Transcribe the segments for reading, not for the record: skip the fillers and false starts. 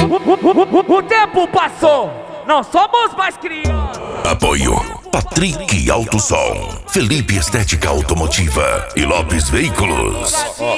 O tempo passou, não somos mais crianças. Apoio Patrick Alto Som, Felipe Estética Automotiva e Lopes Veículos.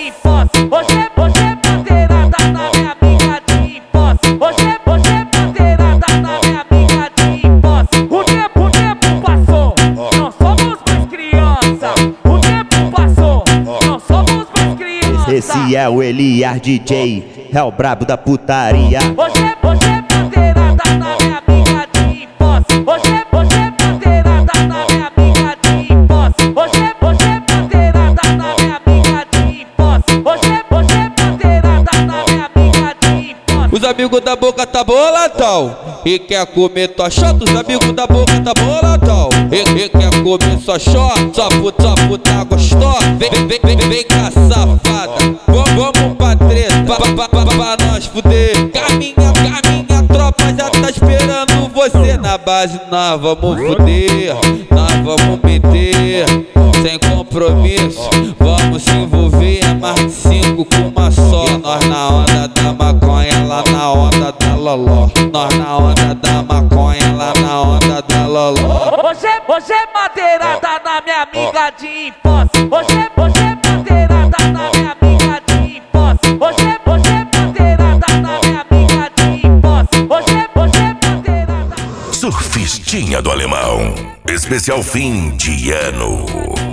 Hoje é bandeirada na minha amiga de posse. Hoje é bandeirada na minha amiga de posse. O tempo passou, não somos mais criança. O tempo passou, não somos mais criança. Esse é o Eliar DJ, é o brabo da putaria. Hoje é bandeirada na minha amiga de posse. Hoje é bandeirada na minha amiga de posse. Hoje é bandeirada na minha amiga de posse. Hoje é bandeirada na minha amiga de posse. Os amigos da boca tá boladão e quer comer tua xota. Os amigos da boca tá boladão e quer comer sua xota. Só puta gostosa. Vem cá, safada. Vamos pra treta, pra nós fuder. Caminha, tropa já tá esperando você. Na base nós vamos fuder, nós vamos meter. Sem compromisso, vamos se envolver. É mais de 5 com uma só. Nós na onda da maconha, lá na onda da loló. Nós na onda da maconha, lá na onda da loló. Hoje é madeirada na minha amiga de posse. Hoje é madeirada na minha amiga de posse. Hoje é madeirada na minha amiga de posse. Hoje é madeirada. Surfistinha do Alemão, especial fim de ano.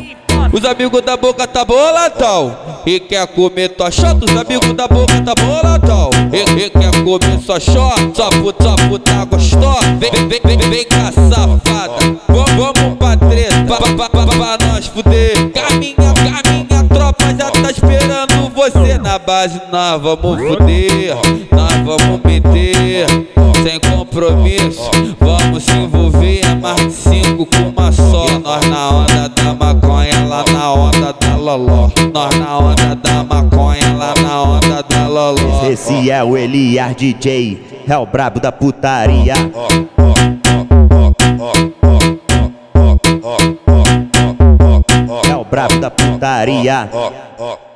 Os amigos da boca tá boladão e quer comer tua xota. Os amigos da boca tá boladão e quer comer sua xota. Só puta gostosa. Vem cá, safada. Vamos pra treta, pra nós fuder. Caminha, tropa já tá esperando você. Na base nós vamos fuder, nós vamos meter. Sem compromisso, vamos se envolver. É mais de 5 com uma só. Nós na onda da maconha, lá na onda da loló. Nós na onda da maconha, lá na onda da loló. Esse é o Eliar DJ, é o brabo da putaria. É o brabo da putaria.